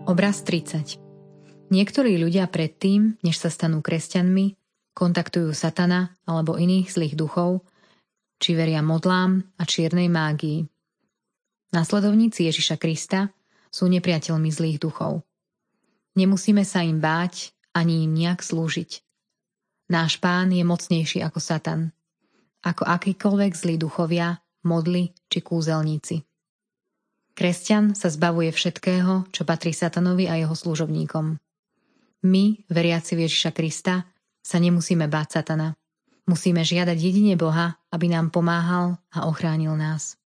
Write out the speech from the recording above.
Obraz 30. Niektorí ľudia predtým, než sa stanú kresťanmi, kontaktujú satana alebo iných zlých duchov, či veria modlám a čiernej mágii. Nasledovníci Ježiša Krista sú nepriateľmi zlých duchov. Nemusíme sa im báť ani im nejak slúžiť. Náš Pán je mocnejší ako Satan, ako akýkoľvek zlí duchovia, modly či kúzelníci. Kresťan sa zbavuje všetkého, čo patrí Satanovi a jeho služobníkom. My, veriaci v Ježiša Krista, sa nemusíme báť Satana. Musíme žiadať jedine Boha, aby nám pomáhal a ochránil nás.